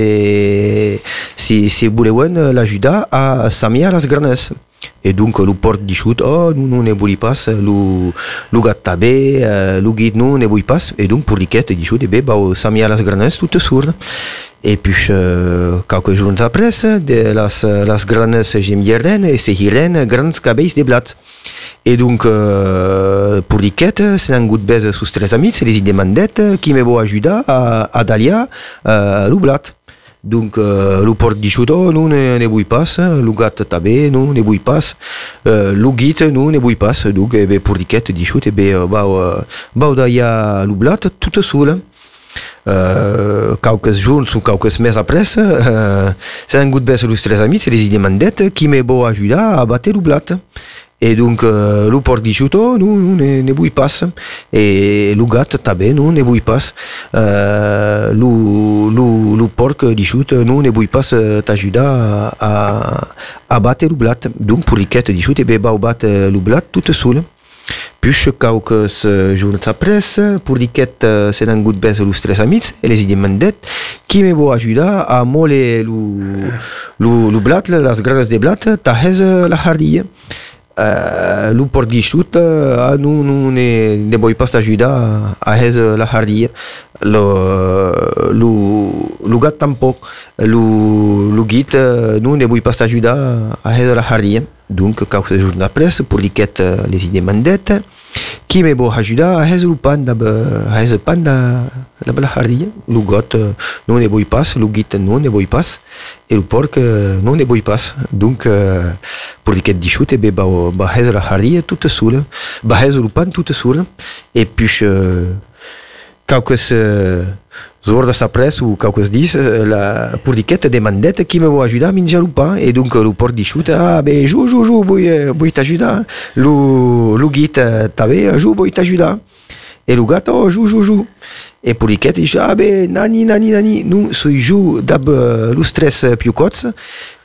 de, si, si voulaient l'aider à semer les graneuses. Et donc, le porc dit chute, oh, nous, nous ne voulons pas, le, le gâteau tabé, le guide, nous ne voulons pas. Et donc, pour l'iquette, dit chute, eh bien, semer les graneuses toutes sourdes. Et puis, euh, quelques jours après, de las, las graneuses gemmieren et seguiren grands cabells de blat. Et donc, euh, pour l'iquette, c'est un goût de baise sous tres amis, c'est les demandait qui me vont aider à, à Dalia euh, le blat. Donc, euh, le porc dit chute, oh, nous ne, ne voulons pas, le gâteau tabé, nous ne voulons pas, euh, le guide, nous ne voulons pas. Donc, eh bien, pour l'iquette, dit chute, eh bien, bah, bah, Dalia le blat tout seul. Euh, quelques jours ou quelques mois après, euh, c'est un goût de baisse sur les tres amis, c'est les demandait qui me vont aider à battre le blat. Et donc, euh, le porc dit chute, oh, nous, nous ne, ne voulons pas. Et le gâteau tabé, nous ne voulons pas. Euh, le, le, le porc dit chute, nous ne voulons pas t'aider à, à, à battre le blat. Donc, pour l'iquette dit chute, eh bien, va battre le blat tout seul. Puis, quelques jours après, pour l'iquette, c'est un goût de baisse sur les tres amis, et les demandait qui me vont aider à moller le, le, le blat, les graines de blat, tahez la hardille. Uh, le porc dit chute, uh, nous, nous ne, ne voulons pas t'aider à, à la hardille. Le, le, le gâteau tampoc, le, le guide, nous ne voulons pas t'aider à la hardille. Donc, quelques jours après, pour l'iquette, les idées mandettes, qui me vont aider à le pan, à le pan de la hardille. Le gâteau, nous ne voulons pas, le guide, nous ne voulons pas, et le porc, nous ne voulons pas. Donc, pour l'iquette dit chute, eh bien, bah, la hardille toute seule, bah, le pan toute seule, et puis, quelques jours après ou quelques dix, la pour l'iquette demandait qui me va aider à manger le pain. Et donc le porc dit chute, ah ben joue, joue, joue, vais t'aider. Le, le guide t'avait, joue, vais t'aider. Et le gâteau, oh, joue, joue, joue. Et pour l'iquette, il dit, ah ben nani, nani, nani, nous, si joue d'ab le stress plus court,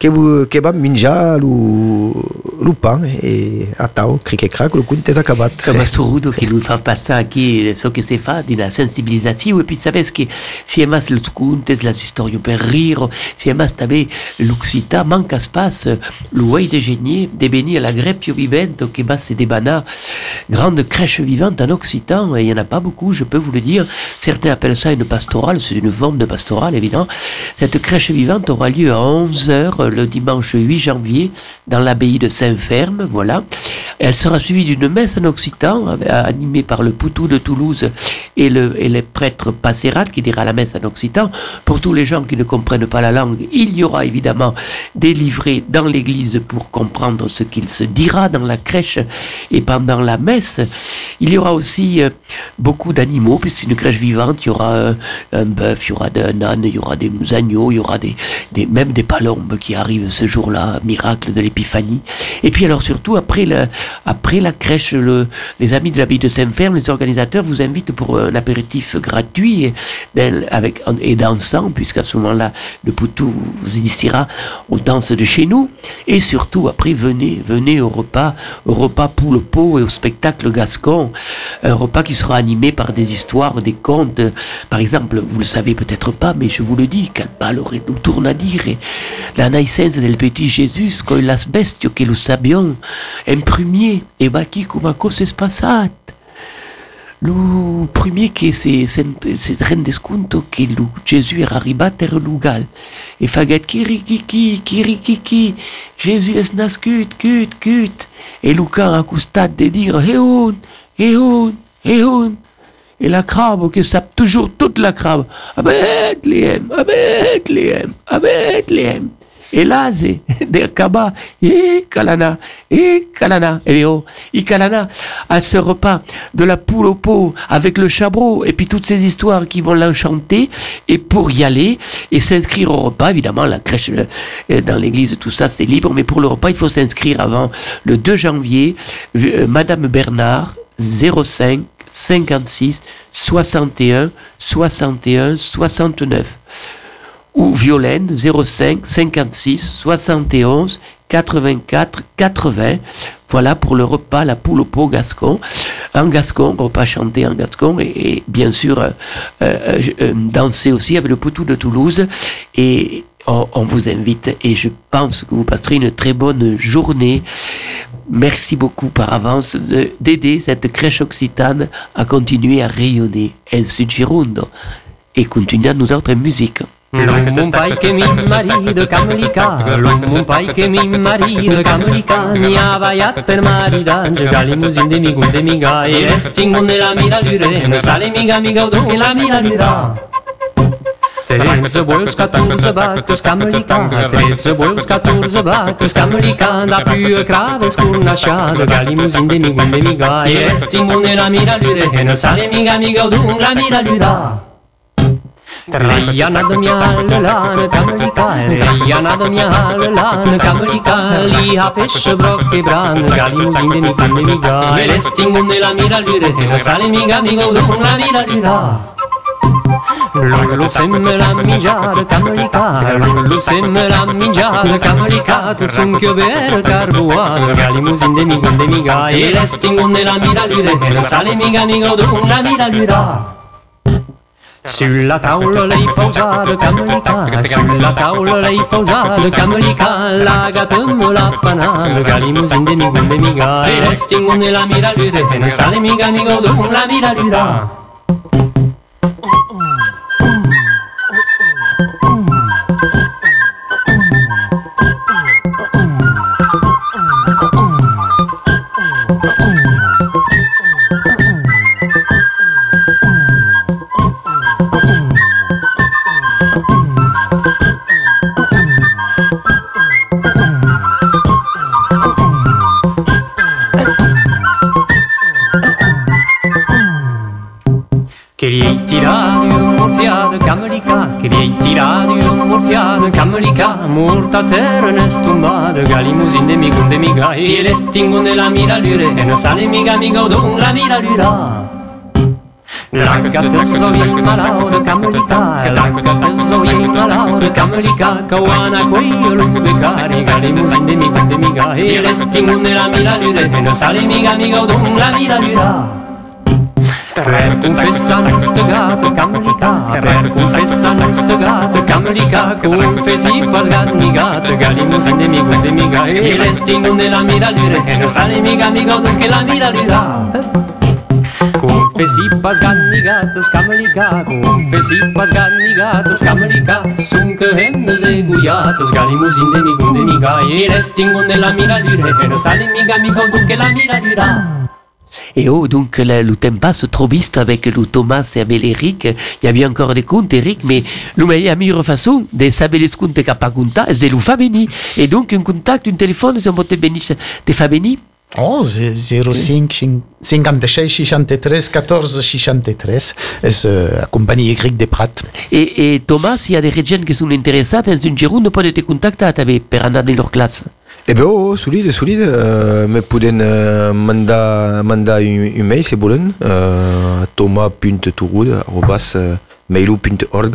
che bu che va mingia lu lu pan e a tau cric e crac lu conte acabat. Comme Asturudo che lui fa passare qui so che si fa di una sensibilizzazione e poi sapes che si è mas le contes la storia per rire si è mas tabe l'Occità manca space le way de génie de venir la greppio vivente qui va se débana grande crèche vivante en Occitan et il y en a pas beaucoup je peux vous le dire certains appellent ça une pastorale c'est une forme de pastorale évidemment cette crèche vivante aura lieu à onze heures le dimanche huit janvier dans l'abbaye de Saint-Ferme voilà elle sera suivie d'une messe en Occitan animée par le Poutou de Toulouse et le et les prêtres Passerat qui dira la messe en Occitan pour tous les gens qui ne comprennent pas la langue il y aura évidemment des livrets dans l'église pour comprendre ce qu'il se dira dans la crèche et pendant la messe il y aura aussi euh, beaucoup d'animaux puisque c'est une crèche vivante il y aura euh, un bœuf il y aura un âne il y aura des agneaux il y aura des, des même des palombes qui arrivent ce jour-là miracle de l'épiphanie et puis alors surtout après le, après la crèche le, les amis de l'abbaye de Saint-Ferme les organisateurs vous invitent pour un apéritif gratuit et, avec, et dansant puisqu'à ce moment-là le Poutou vous initiera aux danses de chez nous et surtout après venez venez au repas au repas poule pot et au spectacle gascon un repas qui sera animé par des histoires des contes par exemple vous le savez peut-être pas mais je vous le dis quel valore nous tourne à dire la naissance del petit Jésus con las bestio che lo sabion en premier e va qui come cose spassate le premier che c'est c'est rende sconto che lo Gesù era arrivato er lugal e faget kirikiki kirikiki Gesù es nascut cut cut e Lucan a costat de dire eun eun eun et la crabe qui sape toujours toute la crabe à Bethléem à Bethléem à Bethléem et là c'est des cabas et calana et calana et oh et calana à ce repas de la poule au pot avec le chabreau et puis toutes ces histoires qui vont l'enchanter et pour y aller et s'inscrire au repas évidemment la crèche dans l'église tout ça c'est libre mais pour le repas il faut s'inscrire avant le deux janvier euh, Madame Bernard zéro cinq cinquante-six soixante et un soixante et un soixante-neuf ou Violaine zéro cinq cinquante-six soixante et onze quatre-vingt-quatre quatre-vingts voilà pour le repas la poule au pot gascon en gascon repas chanté en gascon et, et bien sûr euh, euh, euh, danser aussi avec le Poutou de Toulouse et on, on vous invite et je pense que vous passerez une très bonne journée. Merci beaucoup par avance de, d'aider cette crèche occitane à continuer à rayonner en Sud Gironde et continuer à nous autres musique. L'un pai che mi marito camelica, l'un pai che mi marito camelica, mi ha vaiat per maridange, galimusin de mi gunde mi ga, e restingun de la mira lure, ne sale miga miga udon che la mira lura. Treze boius, catorze bacques, camelica, treze boius, catorze bacques, camelica, da più crave scurnasciata, galimusin de mi gunde mi ga, e restingun de la mira lure, ne sale miga miga udon la mira lura. Leiana de mial lan camelica, leiana de mial lan camelica, li ha pesce broc e bran, galimusin de mi gunde mi ga, e restingun de la mira lure, ne sale miga miga udon la mira lura. Lulu sembra la mingiare camelica, Lulu sembra la mingiare camelica, tu sunchio vero carbuano, galimusin de mi gunde mi ga, e restingun de la mira lure, ne sale miga miga udon la mira lura. Sulla tavola lei posata camelica, sulla tavola lei posata camelica, la gatum la panana, galimusin de mi gunde mi ga, e restingun de la mira lure, ne sale miga miga udon la mira lura. Che li hai tirati un morfiato camelica, che li hai tirati un morfiato camelica, morta a terra ne stombato, galimusin de mi gunde mi ga, e restingun de la mira lure, e non sale miga miga udon la mira lura. Lagat zoin malaud Kamelika, lagat zoin malaud Kamelika, kawana quei lubecari, galimuzin de miga de miga, e resting nella mila lure, e non sale miga miga odun la mila lura. Per confessa nostro gatto Kamelika, per confessa nostro gatto Kamelika, confessi pas gat mi gatto, galimuzin de miga de miga, e resting nella mila lure, e non sale miga miga odun che la mila lura. Confessi pas gannigatas Kamelika, confessi pas gannigatas Kamelika, sunt că hem de zeguiatas, galimuzin de migun de miga, e restingun de la mira lure, e no sale miga miga dunque la mira lura. Et oh, donc le, le temps passe trop vite avec le Thomas et avec Eric. Il y avait encore des contes, Eric, mais la meilleure façon de savoir les contes qu'il n'y a pas compte, c'est de le faire venir. Et donc, un contact, un téléphone, c'est un peu de faire venir. Oh, zero cinque cinquantasei sessantatré quatorze sessantatré, c'est la compagnie Eric de Prat. Et, et Thomas, s'il y a des gens qui sont intéressés, dans une gironde, peut te contacter avec pour aller dans leur classe. Eh ben oh, solide, solide. Euh, me poden uh, mandar, mandar un, un mail, si volen, uh, thomas punt turud arobas uh, mailu punt org.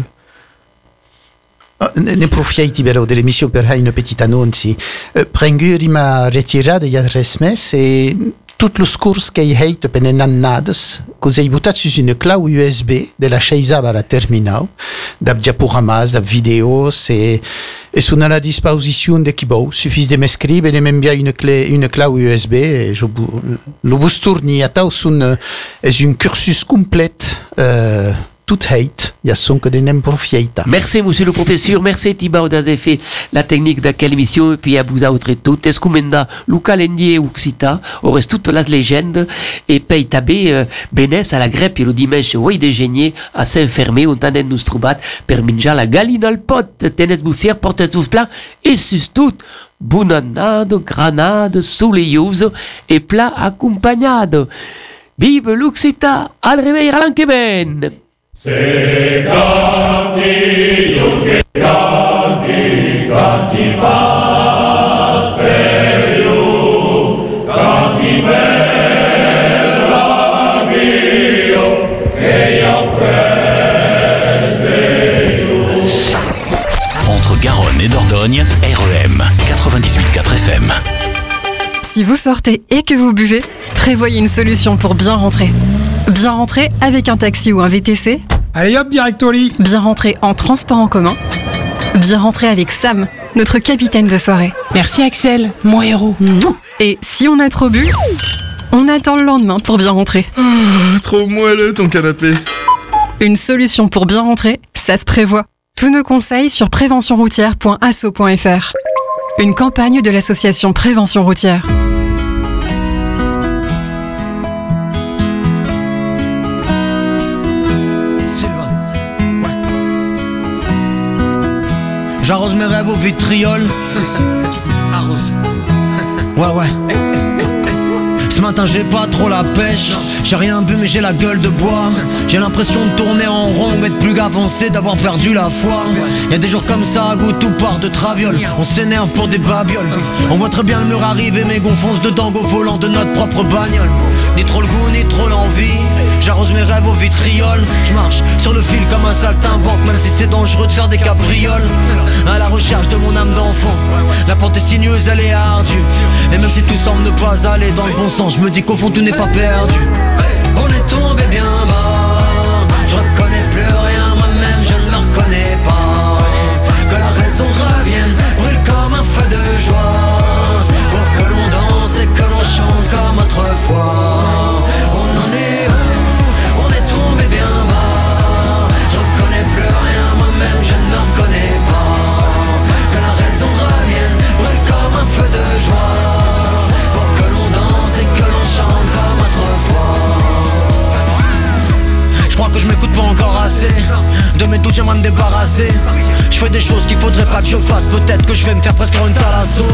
Ne profitai bello dell'emissione per fare una petita annonce. Prenguri ma ritirata il res mes e tutto lo scorso che hai fatto per le annades, così hai buttato su una cloud U S B della Shaizaba alla terminale, da diaporamas, da video, e, e sono alla disposizione di chi vuole. Suffit di mi scrivere e mi inviare una, una cloud U S B e je, lo busturni a tal sono è un cursus completo. Uh, tout hate, il y a son que des n'aiment profiter. Merci, monsieur le professeur, merci Thibaut d'avoir fait la technique de quelle émission, et puis à vous autres tout. Est-ce que maintenant, le calendrier Occita, on reste toutes les légendes, et puis tabé, euh, Bénès à la grèpe, et le dimanche, oui, de génier, à s'enfermer, on t'en nous trouver, per minjar la galine al pot, tenez vous faire, portez vous plat, et surtout, bonannade, granade, soleilloso, et plat accompagnado. Vive l'Occita, al réveil à l'anquemen! Se canti, io che canti, canti Pasperio, canti bella mio, che io prendo. Entre Garonne et Dordogne, R E M quatre-vingt-dix-huit virgule quatre F M. Si vous sortez et que vous buvez, prévoyez une solution pour bien rentrer. Bien rentrer avec un taxi ou un V T C. Allez hop, direct au lit. Bien rentrer en transport en commun. Bien rentrer avec Sam, notre capitaine de soirée. Merci Axel, mon héros. Et si on a trop bu, on attend le lendemain pour bien rentrer. Oh, trop moelleux ton canapé. Une solution pour bien rentrer, ça se prévoit. Tous nos conseils sur prévention routière point asso point f r. Une campagne de l'association Prévention routière. J'arrose mes rêves au vitriol. Arrose. Ouais, ouais. Ce matin j'ai pas trop la pêche. J'ai rien bu mais j'ai la gueule de bois. J'ai l'impression de tourner en rond, d'être plus avancé, d'avoir perdu la foi. Y'a des jours comme ça, à goût tout part de traviole. On s'énerve pour des babioles. On voit très bien le mur arriver mais qu'on fonce dedans au volant de notre propre bagnole. Ni trop le goût, ni trop l'envie. J'arrose mes rêves au vitriol. Je marche sur le fil comme un saltimbanque, même si c'est dangereux de faire des cabrioles. À la recherche de mon âme d'enfant. La pente est sinueuse, elle est ardue. Et même si tout semble ne pas aller dans le bon sens, je me dis qu'au fond tout n'est pas perdu. On est tombé bien bas. Je reconnais plus rien, moi-même je ne me reconnais pas. Que la raison revienne, brûle comme un feu de joie. Pour que l'on danse et que l'on chante comme autrefois. On en est où? On est tombé bien bas. Je reconnais plus rien, moi-même je ne me reconnais pas. Que la raison revienne, brûle comme un feu de joie. Pour que l'on danse et que l'on chante comme autrefois. Je crois que je m'écoute pas encore assez. De mes doutes j'aimerais me débarrasser. Je fais des choses qu'il faudrait pas que je fasse. Peut-être que je vais me faire presque une thalasso.